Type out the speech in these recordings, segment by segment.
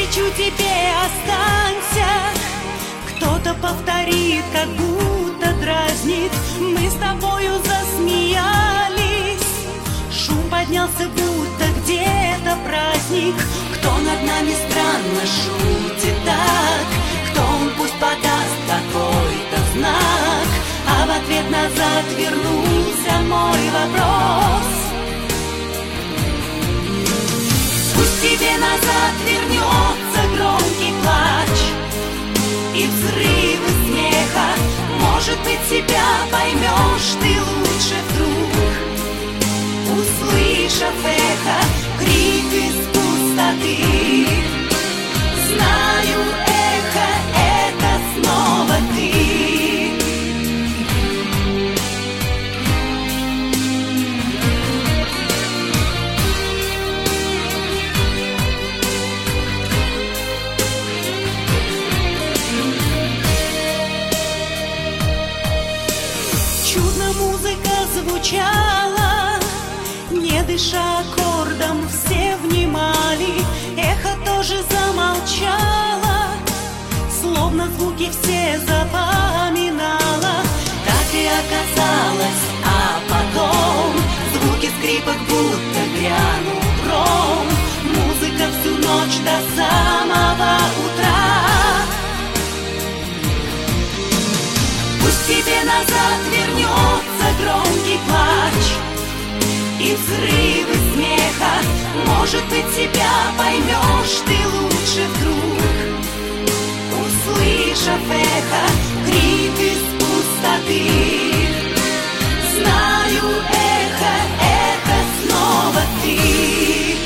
кричу тебе: останься. Кто-то повторит, как будто дразнит. Мы с тобою засмеялись. Шум поднялся, будто где-то праздник. Кто над нами странно шутит так? Кто он, пусть подаст какой-то знак. А в ответ назад вернулся мой вопрос. Пусть тебе назад вернется громкий плач и взрывы смеха. Может быть, себя поймешь ты лучше вдруг, услышав эхо, крик из пустоты. Знаю, эхо — это снова ты. Чудно музыка звучала, не дыша аккордом, все внимали. Эхо тоже замолчало, словно звуки все запоминало. Так и оказалось, а потом звуки скрипок, будто грянул гром. Музыка всю ночь до самого утра. Пусть тебе назад вернется громкий плач и взрывы смеха. Может быть, себя поймешь ты лучше вдруг, услышав эхо, крик из пустоты. Знаю, эхо — это снова ты.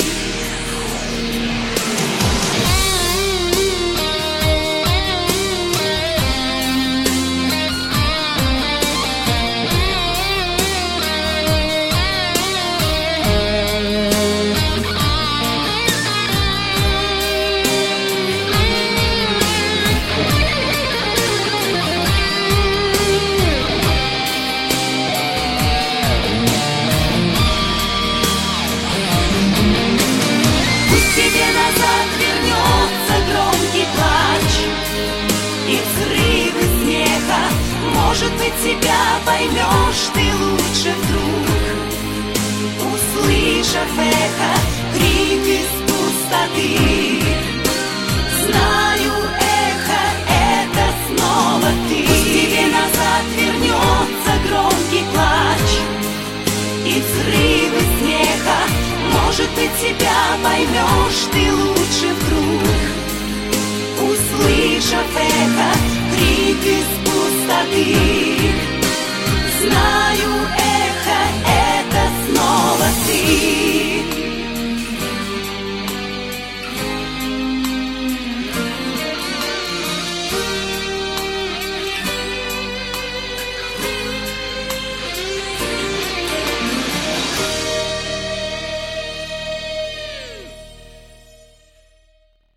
Может быть, себя поймешь ты лучше вдруг, услышав эхо, крик из пустоты. Знаю, эхо — это снова ты. Пусть тебе назад вернется громкий плач и взрывы смеха. Может быть, себя поймешь ты лучше вдруг, услышав эхо, крик из пустоты.